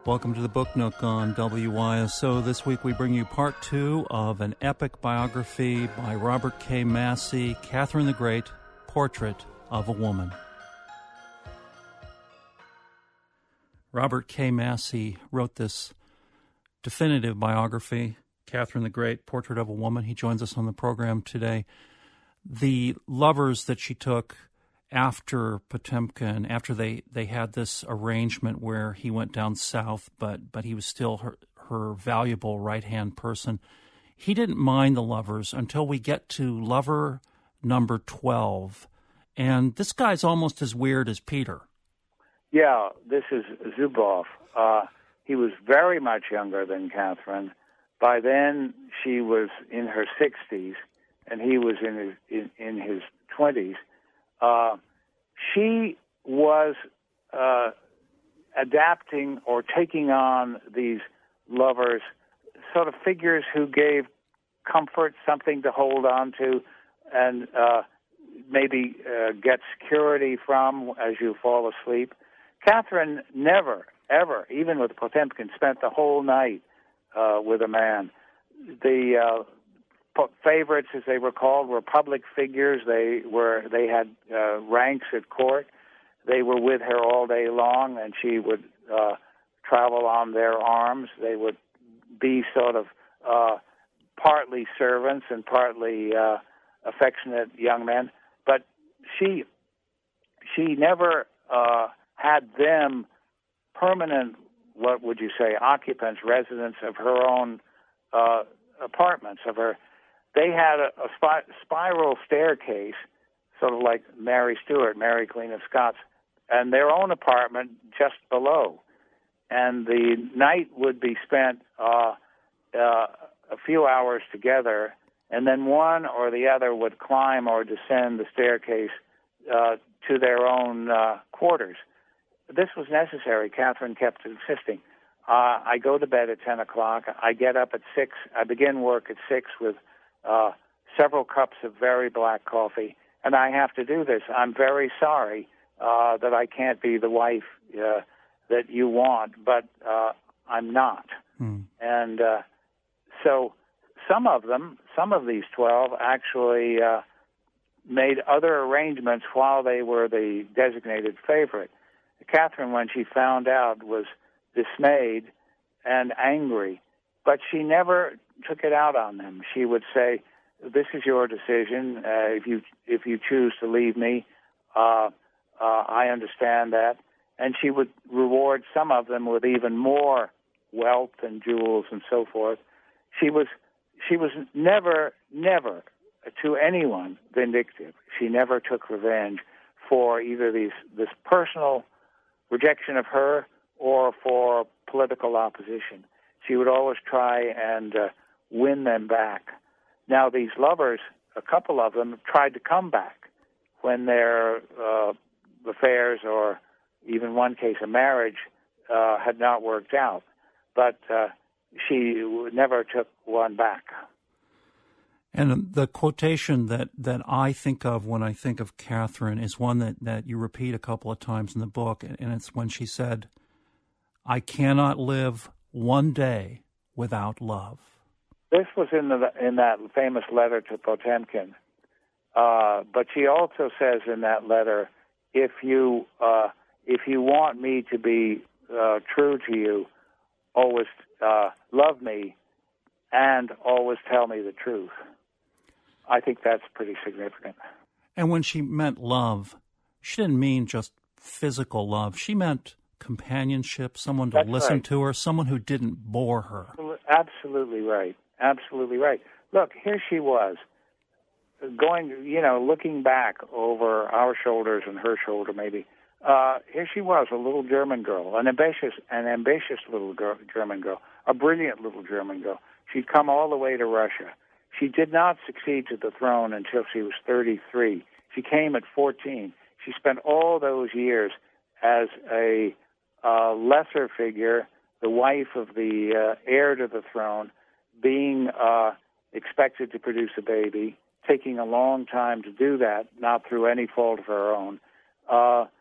Welcome to the Book Nook on WYSO. This week we bring you part two of an epic biography by Robert K. Massie, Catherine the Great, Portrait of a Woman. Robert K. Massie wrote this definitive biography, Catherine the Great, Portrait of a Woman. He joins us on the program today. The lovers that she took after Potemkin, after they had this arrangement where he went down south, but he was still her valuable right-hand person, he didn't mind the lovers until we get to lover number 12. And this guy's almost as weird as Peter. Yeah, this is Zubov. He was very much younger than Catherine. By then, she was in her 60s, and he was in his 20s. She was adapting or taking on these lovers, sort of figures who gave comfort, something to hold on to, and maybe get security from as you fall asleep. Catherine never, ever, even with Potemkin, spent the whole night with a man. The favorites, as they were called, were public figures. They had ranks at court. They were with her all day long, and she would travel on their arms. They would be sort of partly servants and partly affectionate young men. But she never had them permanent, what would you say, occupants, residents of her own apartments, of her. They had a spiral staircase, sort of like Mary Stuart, Mary Queen of Scots, and their own apartment just below. And the night would be spent a few hours together, and then one or the other would climb or descend the staircase to their own quarters. This was necessary. Catherine kept insisting. I go to bed at 10 o'clock. I get up at 6. I begin work at 6 with several cups of very black coffee, and I have to do this. I'm very sorry that I can't be the wife that you want, but I'm not. And so some of these 12 actually made other arrangements while they were the designated favorite. Catherine, when she found out, was dismayed and angry, but she never took it out on them. She would say, "This is your decision. If you choose to leave me, I understand that." And she would reward some of them with even more wealth and jewels and so forth. She was never to anyone vindictive. She never took revenge for either this personal rejection of her or for political opposition. She would always try and win them back. Now, these lovers, a couple of them, tried to come back when their affairs, or even one case, a marriage, had not worked out. But she never took one back. And the quotation that I think of when I think of Catherine is one that you repeat a couple of times in the book, and it's when she said, "I cannot live one day without love." This was in that famous letter to Potemkin. But she also says in that letter, if you want me to be true to you, always love me and always tell me the truth. I think that's pretty significant. And when she meant love, she didn't mean just physical love. She meant companionship, someone to listen to her, someone who didn't bore her. Absolutely right. Absolutely right. Look, here she was, looking back over our shoulders and her shoulder maybe. Here she was, a little German girl, an ambitious little German girl, a brilliant little German girl. She'd come all the way to Russia. She did not succeed to the throne until she was 33. She came at 14. She spent all those years as a lesser figure, the wife of the heir to the throne, being expected to produce a baby, taking a long time to do that, not through any fault of her own.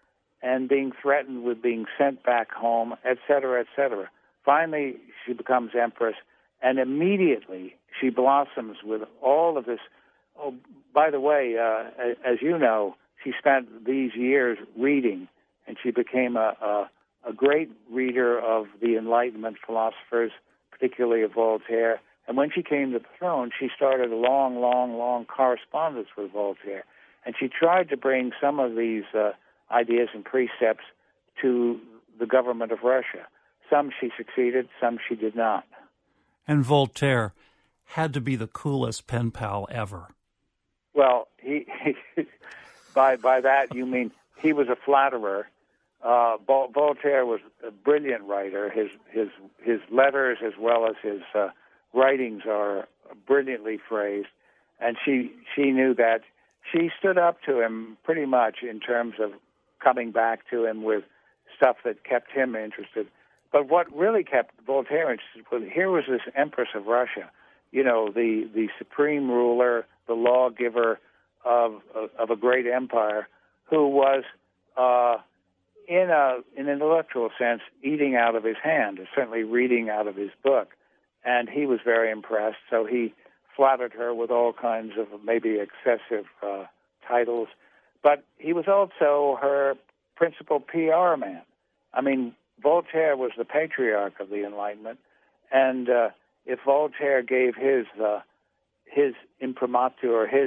and being threatened with being sent back home, etc., etc. Finally, she becomes empress, and immediately she blossoms with all of this. Oh, by the way, as you know, she spent these years reading, and she became a great reader of the Enlightenment philosophers, particularly of Voltaire. And when she came to the throne, she started a long, long, long correspondence with Voltaire. And she tried to bring some of these ideas and precepts to the government of Russia. Some she succeeded, some she did not. And Voltaire had to be the coolest pen pal ever. Well, he by that you mean he was a flatterer. Voltaire was a brilliant writer. His letters as well as his writings are brilliantly phrased, and she knew that. She stood up to him pretty much in terms of coming back to him with stuff that kept him interested. But what really kept Voltaire interested was, here was this Empress of Russia, the supreme ruler, the lawgiver of a great empire, who was, in an intellectual sense, eating out of his hand, or certainly reading out of his book. And he was very impressed, so he flattered her with all kinds of maybe excessive titles. But he was also her principal PR man. I mean, Voltaire was the patriarch of the Enlightenment, and if Voltaire gave his imprimatur, or his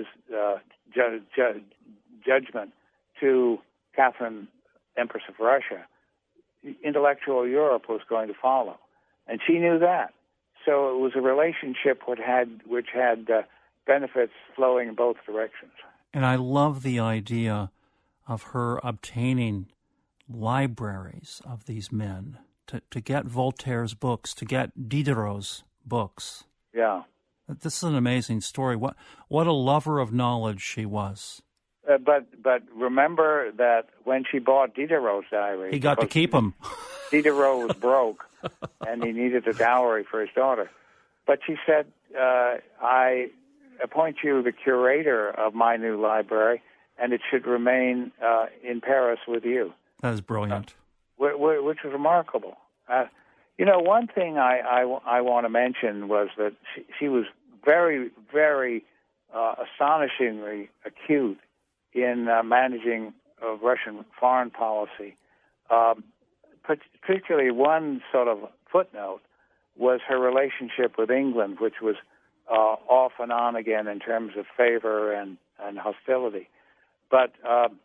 judgment to Catherine, Empress of Russia, intellectual Europe was going to follow, and she knew that. So it was a relationship which had benefits flowing in both directions. And I love the idea of her obtaining libraries of these men, to get Voltaire's books, to get Diderot's books. Yeah. This is an amazing story. What a lover of knowledge she was. But remember that when she bought Diderot's diary, he got to keep them. Diderot was broke, and he needed a dowry for his daughter. But she said, I appoint you the curator of my new library, and it should remain in Paris with you. That is brilliant. Which was remarkable. One thing I want to mention was that she was very, very astonishingly acute in managing Russian foreign policy. Particularly one sort of footnote was her relationship with England, which was off and on again in terms of favor and hostility. But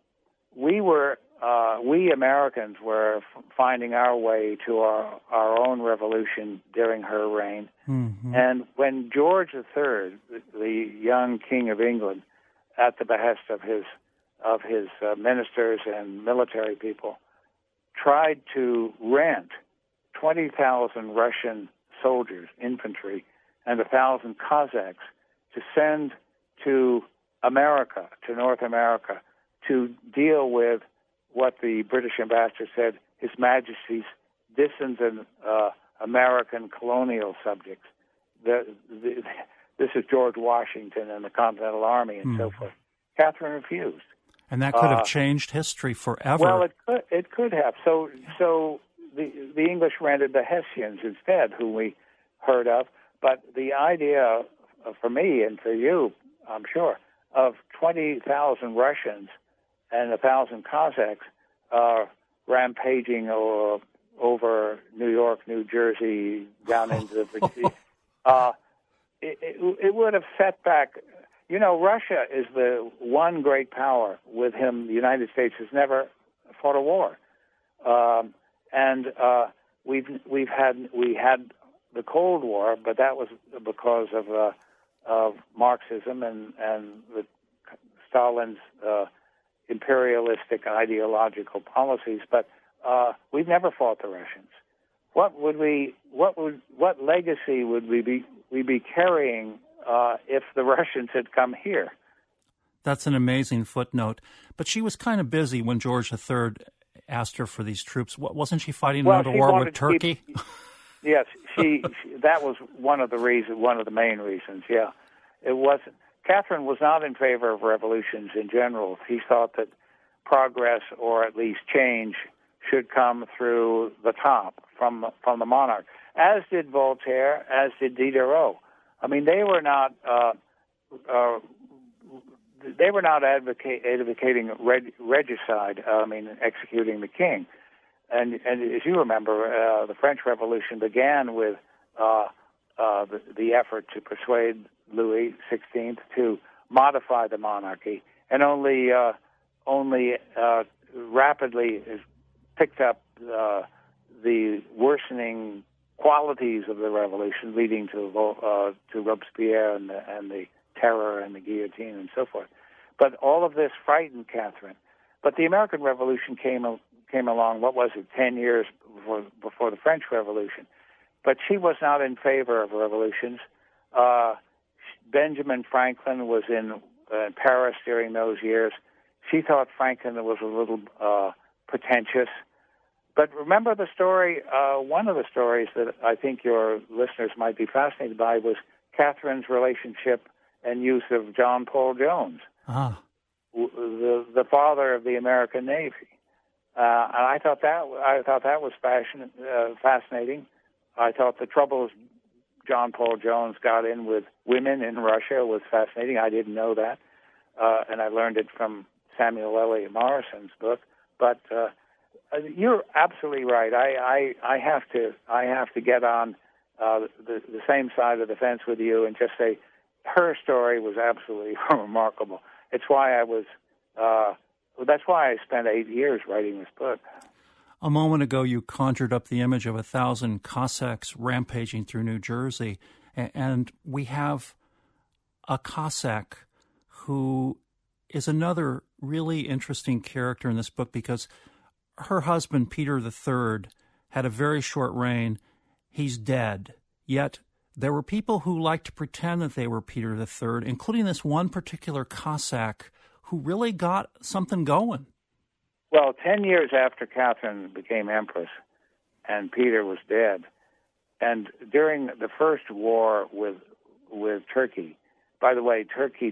we Americans were finding our way to our own revolution during her reign. Mm-hmm. And when George III, the young King of England, at the behest of his ministers and military people, tried to rent 20,000 Russian soldiers, infantry, and 1,000 Cossacks to send to America, to North America, to deal with what the British ambassador said, His Majesty's distant and American colonial subjects. This is George Washington and the Continental Army and so forth. Catherine refused. And that could have changed history forever. Well, it could have. So the English rented the Hessians instead, who we heard of. But the idea, for me and for you, I'm sure, of 20,000 Russians and 1,000 Cossacks rampaging over New York, New Jersey, down into the it would have set back. Russia is the one great power with whom the United States has never fought a war, and we had the Cold War, but that was because of Marxism and Stalin's imperialistic ideological policies. But we've never fought the Russians. What legacy would we be carrying if the Russians had come here? That's an amazing footnote. But she was kind of busy when George III asked her for these troops. Wasn't she fighting another war with Turkey? Yes, she that was one of the main reasons. Yeah, it wasn't. Catherine was not in favor of revolutions in general. He thought that progress or at least change should come through the top from the monarch, as did Voltaire, as did Diderot. I mean, they were not advocating regicide. Executing the king. And as you remember, the French Revolution began with the effort to persuade Louis XVI to modify the monarchy, and only rapidly picked up the worsening qualities of the revolution, leading to Robespierre and the terror and the guillotine and so forth. But all of this frightened Catherine. But the American Revolution came along, 10 years before the French Revolution. But she was not in favor of revolutions. Benjamin Franklin was in Paris during those years. She thought Franklin was a little pretentious. But remember the story, one of the stories that I think your listeners might be fascinated by was Catherine's relationship and use of John Paul Jones, the father of the American Navy. And I thought that was fascinating. I thought the troubles John Paul Jones got in with women in Russia was fascinating. I didn't know that, and I learned it from Samuel Eliot Morrison's book. But you're absolutely right. I have to get on the same side of the fence with you and just say her story was absolutely remarkable. It's why that's why I spent 8 years writing this book. A moment ago, you conjured up the image of 1,000 Cossacks rampaging through New Jersey, and we have a Cossack who is another really interesting character in this book because her husband, Peter III, had a very short reign. He's dead. Yet there were people who liked to pretend that they were Peter III, including this one particular Cossack who really got something going. Well, 10 years after Catherine became empress and Peter was dead, and during the first war with Turkey, by the way, Turkey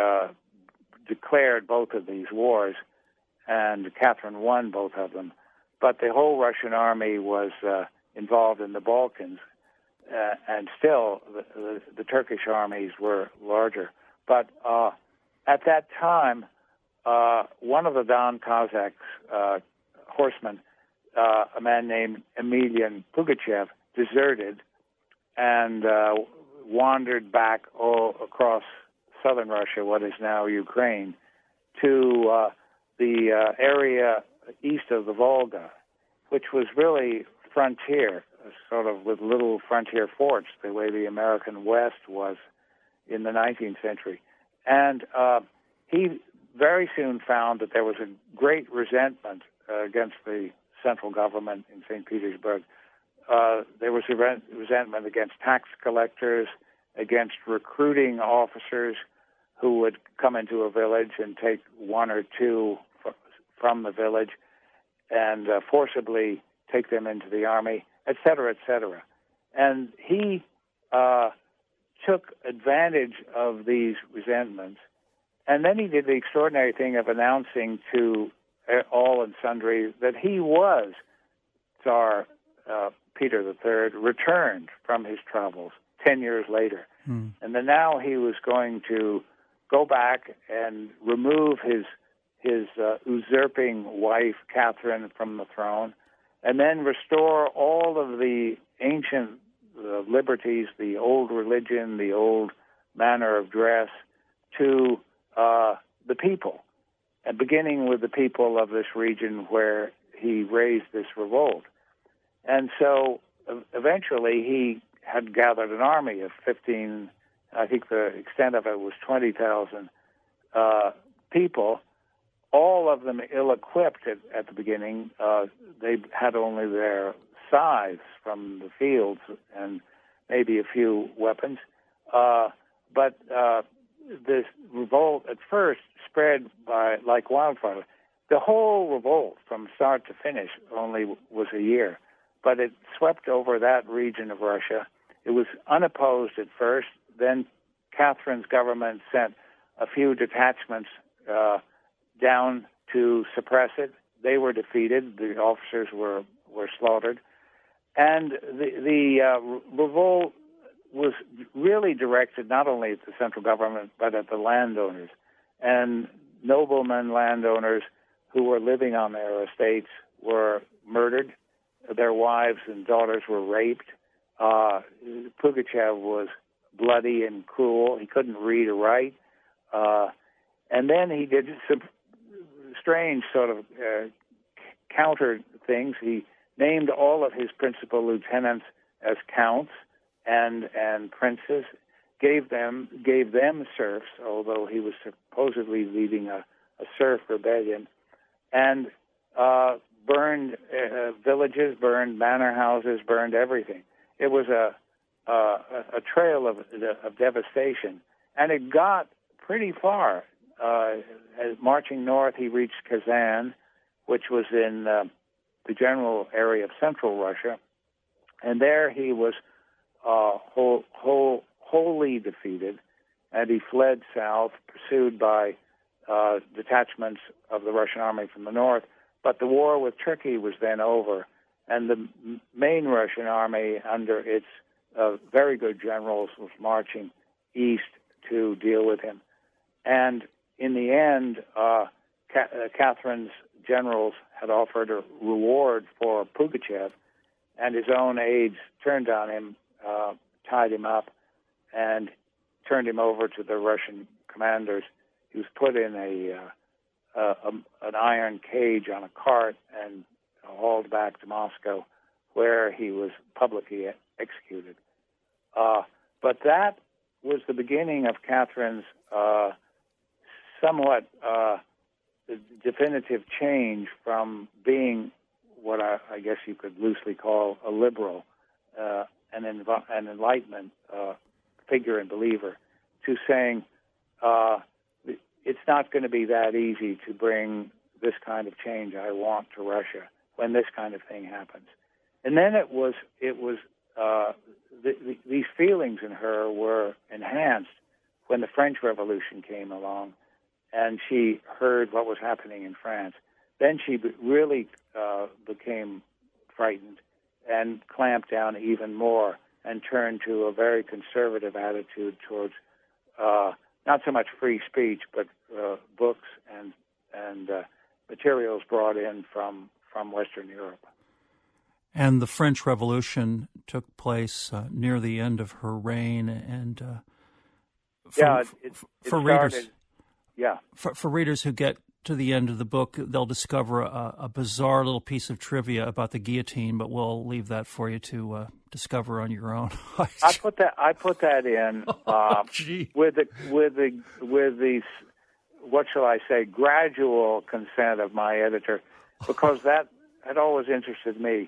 declared both of these wars, and Catherine won both of them, but the whole Russian army was involved in the Balkans, and still the Turkish armies were larger. But at that time, one of the Don Cossacks, horsemen, a man named Emelian Pugachev, deserted and wandered back all across southern Russia, what is now Ukraine, to the area east of the Volga, which was really frontier, sort of with little frontier forts, the way the American West was in the 19th century. And he very soon found that there was a great resentment against the central government in St. Petersburg. There was a resentment against tax collectors, against recruiting officers who would come into a village and take one or two from the village and forcibly take them into the army, et cetera, et cetera. And he took advantage of these resentments. And then he did the extraordinary thing of announcing to all and sundry that he was Tsar Peter III, returned from his travels 10 years later. And then now he was going to go back and remove his usurping wife, Catherine, from the throne, and then restore all of the ancient liberties, the old religion, the old manner of dress to the people, and beginning with the people of this region where he raised this revolt. And so eventually he had gathered an army of 15, I think the extent of it was 20,000 people, all of them ill-equipped at the beginning. They had only their scythes from the fields and maybe a few weapons. But this revolt at first spread like wildfire. The whole revolt from start to finish only was a year, but it swept over that region of Russia. It was unopposed at first. Then Catherine's government sent a few detachments down to suppress it. They were defeated. The officers were slaughtered. And the revolt was really directed not only at the central government, but at the landowners. And noblemen, landowners who were living on their estates were murdered. Their wives and daughters were raped. Pugachev was bloody and cruel. He couldn't read or write. And then he did some strange sort of counter things. He named all of his principal lieutenants as counts and princes, gave them serfs, although he was supposedly leading a serf rebellion, and burned villages, burned manor houses, burned everything. It was a trail of devastation, and it got pretty far. Marching north, he reached Kazan, which was in the general area of central Russia, and there he was wholly defeated, and he fled south, pursued by detachments of the Russian army from the north. But the war with Turkey was then over, and the main Russian army, under its very good generals, was marching east to deal with him. And in the end, Catherine's generals had offered a reward for Pugachev, and his own aides turned on him, tied him up, and turned him over to the Russian commanders. He was put in an iron cage on a cart and hauled back to Moscow, where he was publicly executed. But that was the beginning of Catherine's somewhat definitive change from being what I guess you could loosely call a liberal, an Enlightenment figure and believer, to saying it's not going to be that easy to bring this kind of change I want to Russia when this kind of thing happens. And then these feelings in her were enhanced when the French Revolution came along, and she heard what was happening in France. Then she really became frightened and clamped down even more and turned to a very conservative attitude towards not so much free speech, but books and materials brought in from Western Europe. And the French Revolution took place near the end of her reign, and for readers who get to the end of the book, they'll discover a bizarre little piece of trivia about the guillotine, but we'll leave that for you to discover on your own. I put that in with the what shall I say, gradual consent of my editor, because that had always interested me.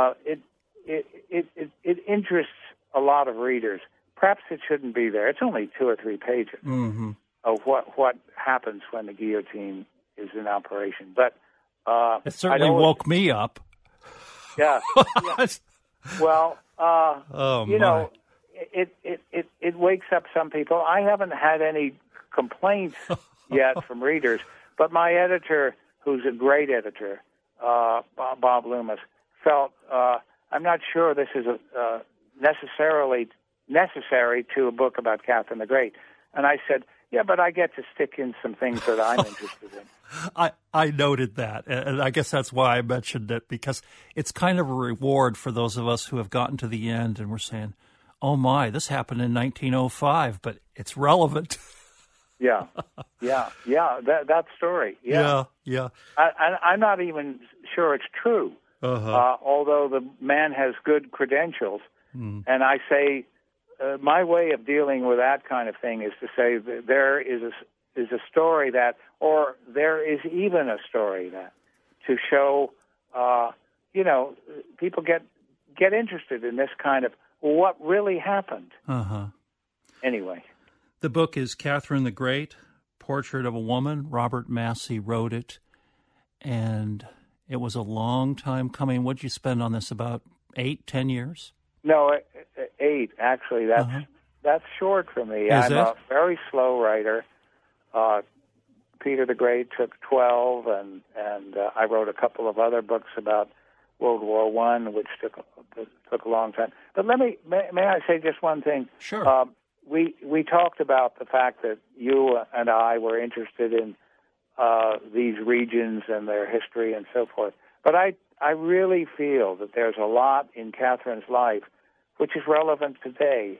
It interests a lot of readers. Perhaps it shouldn't be there. It's only 2 or 3 pages of what happens when the guillotine is in operation. But it certainly woke me up. Yeah. Well, you know, it wakes up some people. I haven't had any complaints yet from readers, but my editor, who's a great editor, Bob Loomis, felt I'm not sure this is necessarily necessary to a book about Catherine the Great. And I said, yeah, but I get to stick in some things that I'm interested in. I noted that, and I guess that's why I mentioned it, because it's kind of a reward for those of us who have gotten to the end and we're saying, oh my, this happened in 1905, but it's relevant. Yeah, that story. Yeah. I'm not even sure it's true, although the man has good credentials. And I say, my way of dealing with that kind of thing is to say that there is a story that, or there is even a story that, to show, people get interested in this kind of what really happened. Anyway. The book is Catherine the Great, Portrait of a Woman. Robert Massie wrote it, and it was a long time coming. What did you spend on this, about 8-10 years? No, 8, actually. That's short for me. I'm a very slow writer. Peter the Great took 12, and I wrote a couple of other books about World War I, which took a long time. But may I say just one thing? Sure. We talked about the fact that you and I were interested in these regions and their history and so forth. But I really feel that there's a lot in Catherine's life which is relevant today.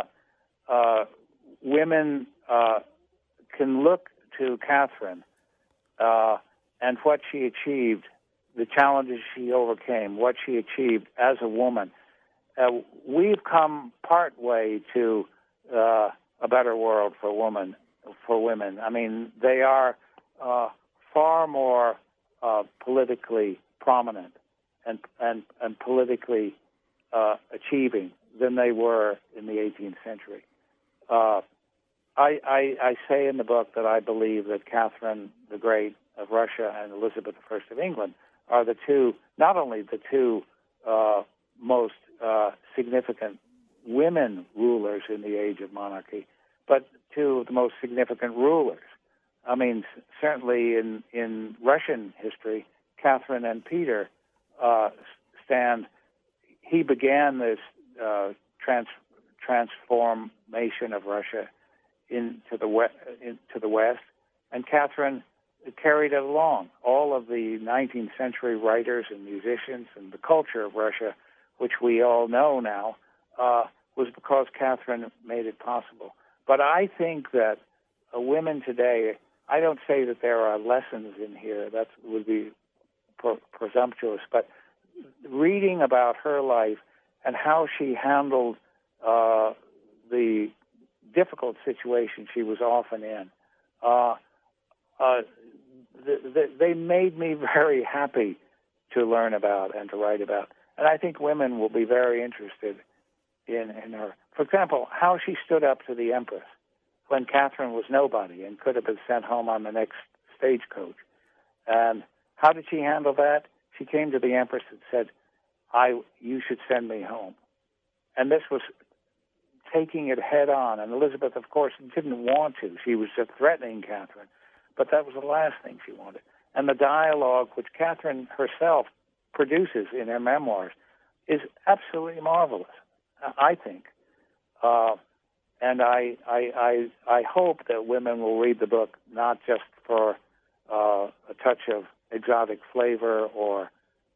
Women can look to Catherine and what she achieved, the challenges she overcame, what she achieved as a woman. We've come part way to a better world for women. I mean, they are far more politically prominent and politically achieving than they were in the 18th century. I say in the book that I believe that Catherine the Great of Russia and Elizabeth I of England are not only the two most significant women rulers in the age of monarchy, but two of the most significant rulers. I mean, certainly in Russian history, Catherine and Peter stand. He began this transformation of Russia into the West, and Catherine carried it along. All of the 19th century writers and musicians and the culture of Russia, which we all know now, was because Catherine made it possible. But I think that women today, I don't say that there are lessons in here, that would be presumptuous, but reading about her life and how she handled the difficult situation she was often in, they made me very happy to learn about and to write about. And I think women will be very interested in her. For example, how she stood up to the Empress when Catherine was nobody and could have been sent home on the next stagecoach. And how did she handle that? She came to the Empress and said, you should send me home. And this was taking it head on. And Elizabeth, of course, didn't want to. She was just threatening Catherine. But that was the last thing she wanted. And the dialogue, which Catherine herself produces in her memoirs, is absolutely marvelous, I think. And I hope that women will read the book not just for a touch of exotic flavor or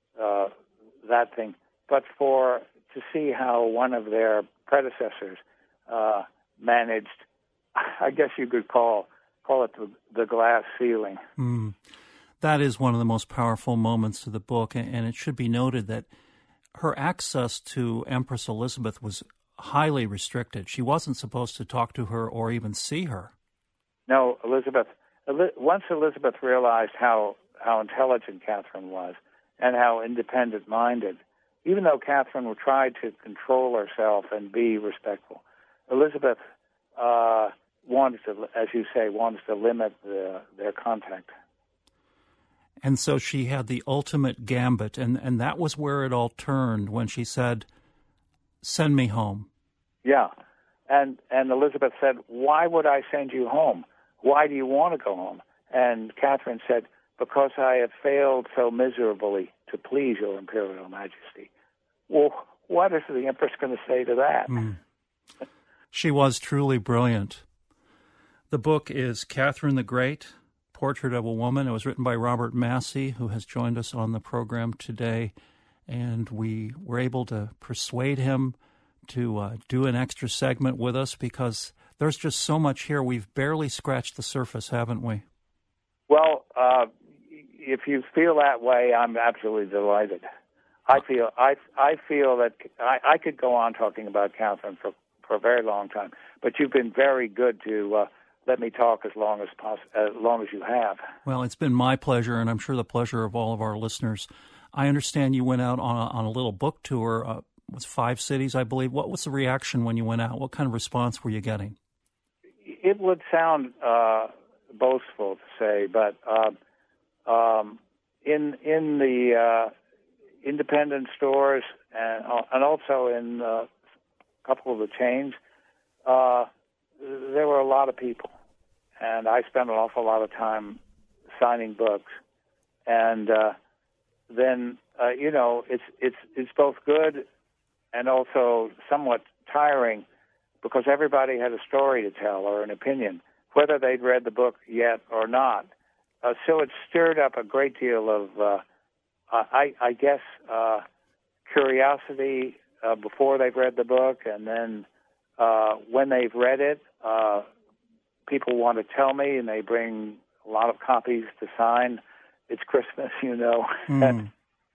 that thing, but to see how one of their predecessors managed, I guess you could call it the glass ceiling. That is one of the most powerful moments of the book, and it should be noted that her access to Empress Elizabeth was highly restricted. She wasn't supposed to talk to her or even see her. No, once Elizabeth realized how intelligent Catherine was and how independent-minded, even though Catherine tried to control herself and be respectful, Elizabeth wanted to limit their contact. And so she had the ultimate gambit, and that was where it all turned when she said, "Send me home." Yeah, and Elizabeth said, "Why would I send you home? Why do you want to go home?" And Catherine said, "Because I have failed so miserably to please your Imperial Majesty." Well, what is the Empress going to say to that? She was truly brilliant. The book is Catherine the Great, Portrait of a Woman. It was written by Robert Massey, who has joined us on the program today, and we were able to persuade him to do an extra segment with us because there's just so much here. We've barely scratched the surface, haven't we? Well, if you feel that way, I'm absolutely delighted. I feel that I could go on talking about Catherine for a very long time, but you've been very good to let me talk as long as you have. Well, it's been my pleasure, and I'm sure the pleasure of all of our listeners. I understand you went out on a little book tour. It was 5 cities, I believe. What was the reaction when you went out? What kind of response were you getting? It would sound boastful to say, but in the independent stores and also in a couple of the chains, there were a lot of people, and I spent an awful lot of time signing books. And then it's both good and also somewhat tiring, because everybody had a story to tell or an opinion, whether they'd read the book yet or not. So it stirred up a great deal of, I guess, curiosity before they've read the book, and then when they've read it, people want to tell me, and they bring a lot of copies to sign. It's Christmas, and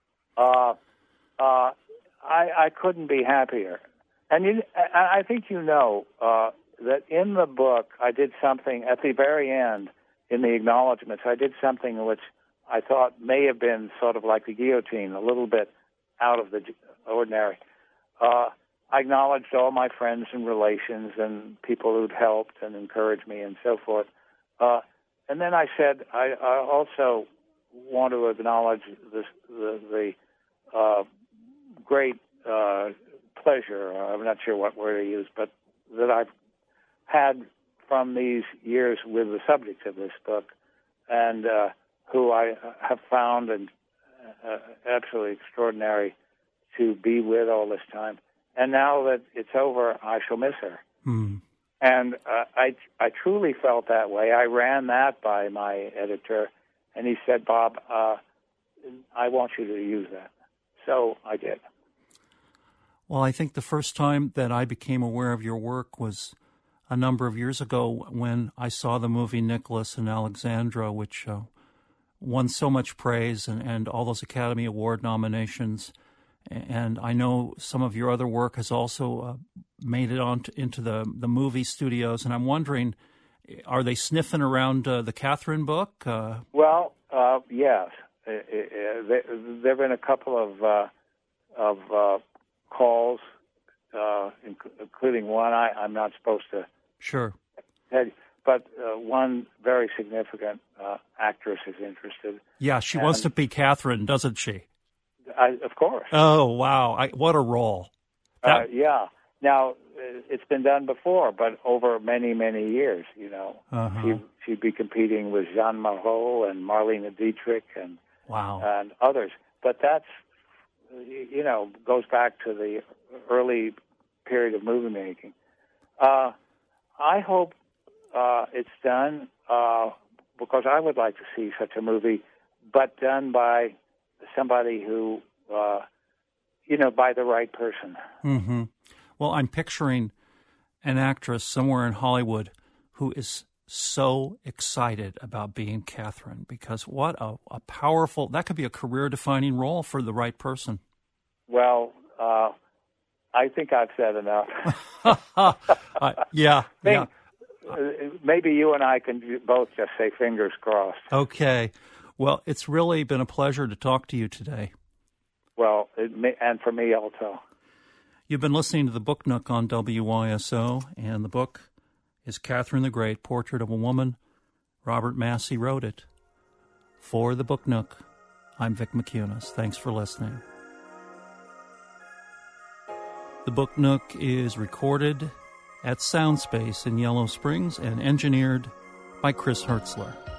I couldn't be happier. And I think that in the book I did something at the very end, in the acknowledgments, I did something which I thought may have been sort of like the guillotine, a little bit out of the ordinary. I acknowledged all my friends and relations and people who'd helped and encouraged me and so forth. And then I said, I also want to acknowledge the great pleasure, I'm not sure what word I use, but that I've had from these years with the subject of this book, and who I have found and absolutely extraordinary to be with all this time. And now that it's over, I shall miss her. Mm. And I truly felt that way. I ran that by my editor, and he said, Bob, I want you to use that. So I did. Well, I think the first time that I became aware of your work was a number of years ago when I saw the movie Nicholas and Alexandra, which won so much praise and all those Academy Award nominations. And I know some of your other work has also made it into the movie studios. And I'm wondering, are they sniffing around the Catherine book? Well, yes. There have been a couple of calls, including one I'm not supposed to. Sure. But one very significant actress is interested. Yeah, she wants to be Catherine, doesn't she? Of course. Oh, wow. What a role. Yeah. Now, it's been done before, but over many, many years, Uh-huh. She'd be competing with Jean Marot and Marlene Dietrich and wow. and others. But that's, goes back to the early period of movie making. I hope it's done because I would like to see such a movie, but done by somebody who, by the right person. Mm-hmm. Well, I'm picturing an actress somewhere in Hollywood who is so excited about being Catherine, because what a powerful, that could be a career-defining role for the right person. Well, I think I've said enough. Yeah. Maybe you and I can both just say fingers crossed. Okay. Well, it's really been a pleasure to talk to you today. Well, and for me also. You've been listening to the Book Nook on WYSO, and the book is Catherine the Great, Portrait of a Woman. Robert Massey wrote it. For the Book Nook, I'm Vic McCunas. Thanks for listening. The Book Nook is recorded at Soundspace in Yellow Springs and engineered by Chris Hertzler.